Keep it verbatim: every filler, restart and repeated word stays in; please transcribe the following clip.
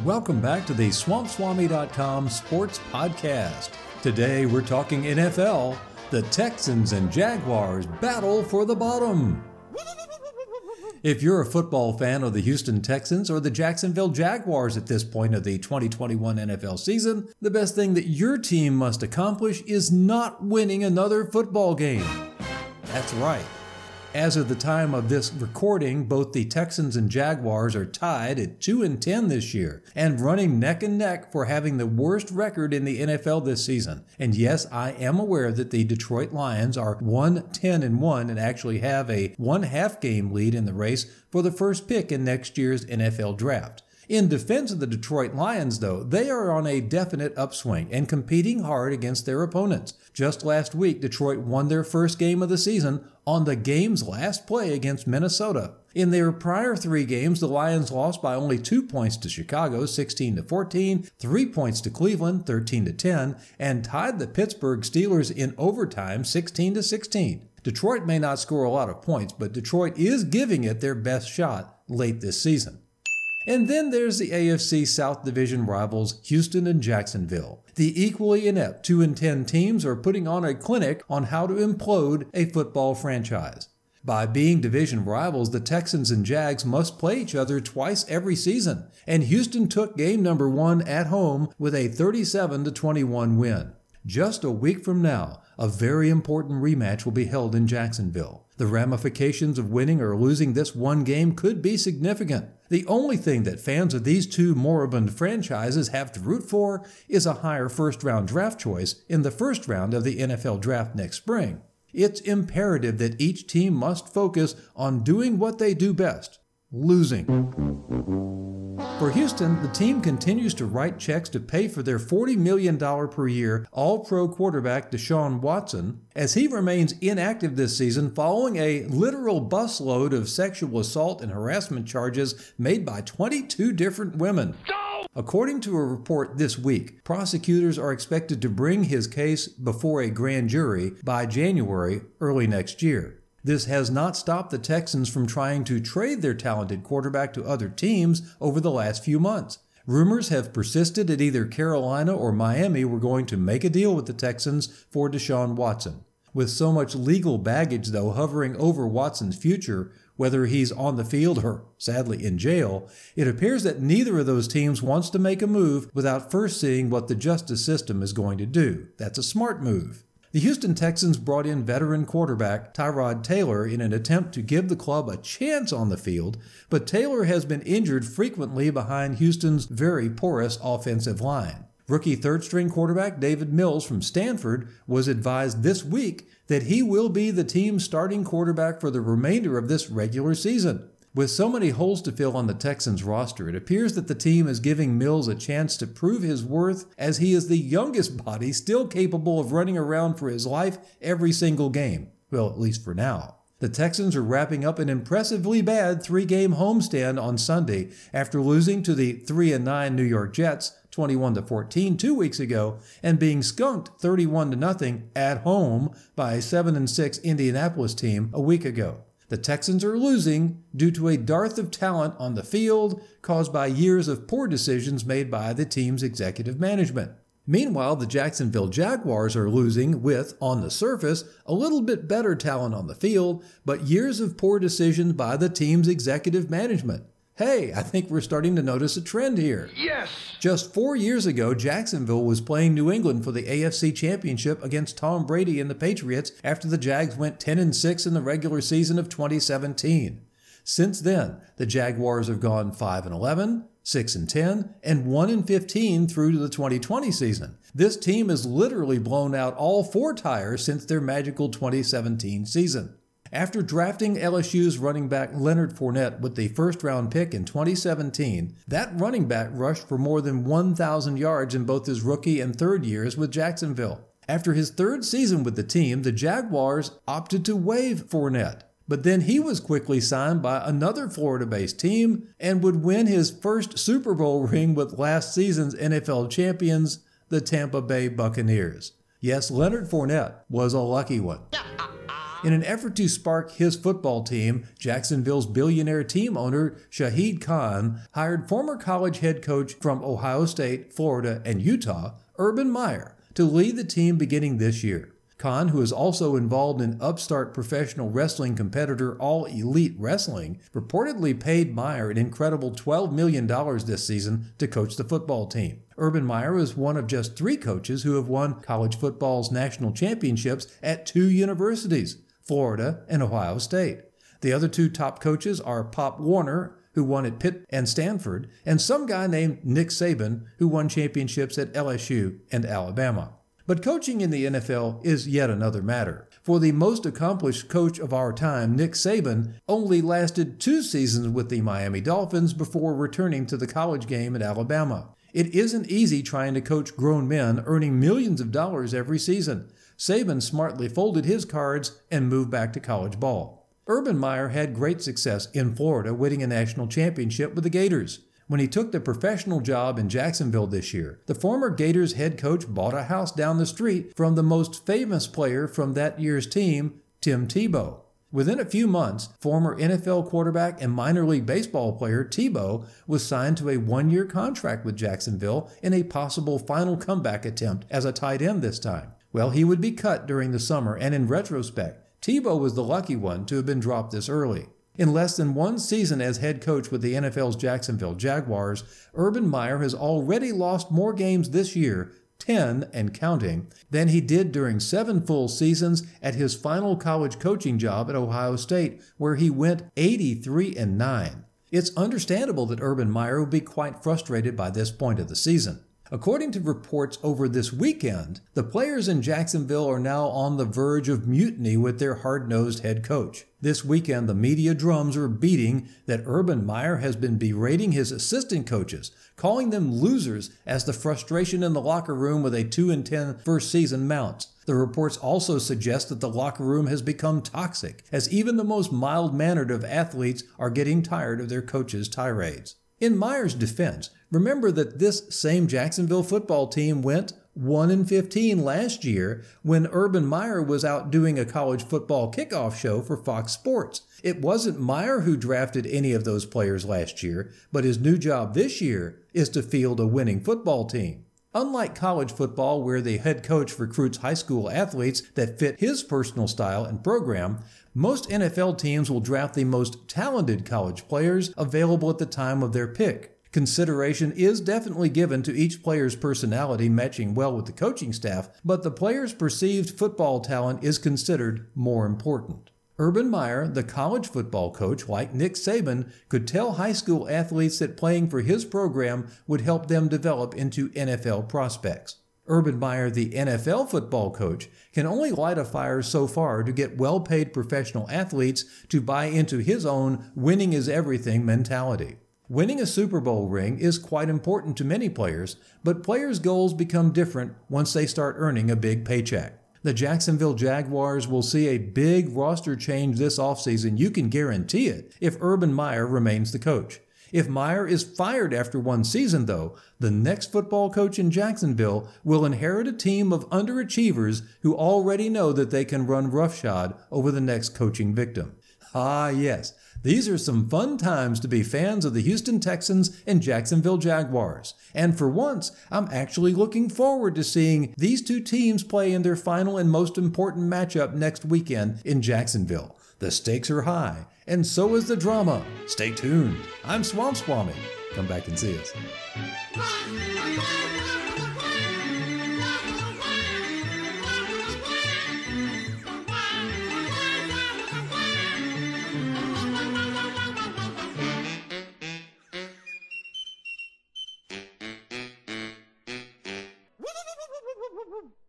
Welcome back to the Swamp Swami dot com Sports Podcast. Today we're talking N F L. The Texans and Jaguars battle for the bottom. If you're a football fan of the Houston Texans or the Jacksonville Jaguars at this point of the twenty twenty-one N F L season, the best thing that your team must accomplish is not winning another football game. That's right. As of the time of this recording, both the Texans and Jaguars are tied at two and ten this year and running neck and neck for having the worst record in the N F L this season. And yes, I am aware that the Detroit Lions are one ten and one and actually have a one half game lead in the race for the first pick in next year's N F L draft. In defense of the Detroit Lions, though, they are on a definite upswing and competing hard against their opponents. Just last week, Detroit won their first game of the season on the game's last play against Minnesota. In their prior three games, the Lions lost by only two points to Chicago, sixteen to fourteen, three points to Cleveland, thirteen to ten, and tied the Pittsburgh Steelers in overtime, sixteen to sixteen. Detroit may not score a lot of points, but Detroit is giving it their best shot late this season. And then there's the A F C South Division rivals Houston and Jacksonville. The equally inept two and ten teams are putting on a clinic on how to implode a football franchise. By being division rivals, the Texans and Jags must play each other twice every season, and Houston took game number one at home with a thirty-seven to twenty-one win. Just a week from now, a very important rematch will be held in Jacksonville. The ramifications of winning or losing this one game could be significant. The only thing that fans of these two moribund franchises have to root for is a higher first-round draft choice in the first round of the N F L draft next spring. It's imperative that each team must focus on doing what they do best: losing. For Houston, the team continues to write checks to pay for their forty million dollars per year All-Pro quarterback Deshaun Watson, as he remains inactive this season following a literal busload of sexual assault and harassment charges made by twenty-two different women. According to a report this week, prosecutors are expected to bring his case before a grand jury by January early next year. This has not stopped the Texans from trying to trade their talented quarterback to other teams over the last few months. Rumors have persisted that either Carolina or Miami were going to make a deal with the Texans for Deshaun Watson. With so much legal baggage, though, hovering over Watson's future, whether he's on the field or, sadly, in jail, it appears that neither of those teams wants to make a move without first seeing what the justice system is going to do. That's a smart move. The Houston Texans brought in veteran quarterback Tyrod Taylor in an attempt to give the club a chance on the field, but Taylor has been injured frequently behind Houston's very porous offensive line. Rookie third-string quarterback David Mills from Stanford was advised this week that he will be the team's starting quarterback for the remainder of this regular season. With so many holes to fill on the Texans roster, it appears that the team is giving Mills a chance to prove his worth, as he is the youngest body still capable of running around for his life every single game. Well, at least for now. The Texans are wrapping up an impressively bad three-game homestand on Sunday after losing to the three and nine New York Jets twenty-one to fourteen two weeks ago and being skunked thirty-one to nothing at home by a seven and six Indianapolis team a week ago. The Texans are losing due to a dearth of talent on the field caused by years of poor decisions made by the team's executive management. Meanwhile, the Jacksonville Jaguars are losing with, on the surface, a little bit better talent on the field, but years of poor decisions by the team's executive management. Hey, I think we're starting to notice a trend here. Yes! Just four years ago, Jacksonville was playing New England for the A F C Championship against Tom Brady and the Patriots after the Jags went ten and six in the regular season of twenty seventeen. Since then, the Jaguars have gone five and eleven, six and ten, and one and fifteen through to the twenty twenty season. This team has literally blown out all four tires since their magical twenty seventeen season. After drafting L S U's running back Leonard Fournette with the first-round pick in twenty seventeen, that running back rushed for more than one thousand yards in both his rookie and third years with Jacksonville. After his third season with the team, the Jaguars opted to waive Fournette. But then he was quickly signed by another Florida-based team and would win his first Super Bowl ring with last season's N F L champions, the Tampa Bay Buccaneers. Yes, Leonard Fournette was a lucky one. In an effort to spark his football team, Jacksonville's billionaire team owner Shahid Khan hired former college head coach from Ohio State, Florida, and Utah, Urban Meyer, to lead the team beginning this year. Khan, who is also involved in upstart professional wrestling competitor All Elite Wrestling, reportedly paid Meyer an incredible twelve million dollars this season to coach the football team. Urban Meyer is one of just three coaches who have won college football's national championships at two universities, Florida and Ohio State. The other two top coaches are Pop Warner, who won at Pitt and Stanford, and some guy named Nick Saban, who won championships at L S U and Alabama. But coaching in the N F L is yet another matter. For the most accomplished coach of our time, Nick Saban, only lasted two seasons with the Miami Dolphins before returning to the college game at Alabama. It isn't easy trying to coach grown men earning millions of dollars every season. Saban smartly folded his cards and moved back to college ball. Urban Meyer had great success in Florida, winning a national championship with the Gators. When he took the professional job in Jacksonville this year, the former Gators head coach bought a house down the street from the most famous player from that year's team, Tim Tebow. Within a few months, former N F L quarterback and minor league baseball player Tebow was signed to a one-year contract with Jacksonville in a possible final comeback attempt as a tight end this time. Well, he would be cut during the summer, and in retrospect, Tebow was the lucky one to have been dropped this early. In less than one season as head coach with the N F L's Jacksonville Jaguars, Urban Meyer has already lost more games this year, ten and counting, than he did during seven full seasons at his final college coaching job at Ohio State, where he went eighty-three and nine. It's understandable that Urban Meyer will be quite frustrated by this point of the season. According to reports over this weekend, the players in Jacksonville are now on the verge of mutiny with their hard-nosed head coach. This weekend, the media drums are beating that Urban Meyer has been berating his assistant coaches, calling them losers as the frustration in the locker room with a two and ten first season mounts. The reports also suggest that the locker room has become toxic, as even the most mild-mannered of athletes are getting tired of their coaches' tirades. In Meyer's defense, remember that this same Jacksonville football team went one and fifteen last year when Urban Meyer was out doing a college football kickoff show for Fox Sports. It wasn't Meyer who drafted any of those players last year, but his new job this year is to field a winning football team. Unlike college football, where the head coach recruits high school athletes that fit his personal style and program, most N F L teams will draft the most talented college players available at the time of their pick. Consideration is definitely given to each player's personality matching well with the coaching staff, but the player's perceived football talent is considered more important. Urban Meyer, the college football coach, like Nick Saban, could tell high school athletes that playing for his program would help them develop into N F L prospects. Urban Meyer, the N F L football coach, can only light a fire so far to get well-paid professional athletes to buy into his own winning is everything mentality. Winning a Super Bowl ring is quite important to many players, but players' goals become different once they start earning a big paycheck. The Jacksonville Jaguars will see a big roster change this offseason, you can guarantee it, if Urban Meyer remains the coach. If Meyer is fired after one season, though, the next football coach in Jacksonville will inherit a team of underachievers who already know that they can run roughshod over the next coaching victim. Ah, yes, these are some fun times to be fans of the Houston Texans and Jacksonville Jaguars. And for once, I'm actually looking forward to seeing these two teams play in their final and most important matchup next weekend in Jacksonville. The stakes are high, and so is the drama. Stay tuned. I'm Swamp Swami. Come back and see us.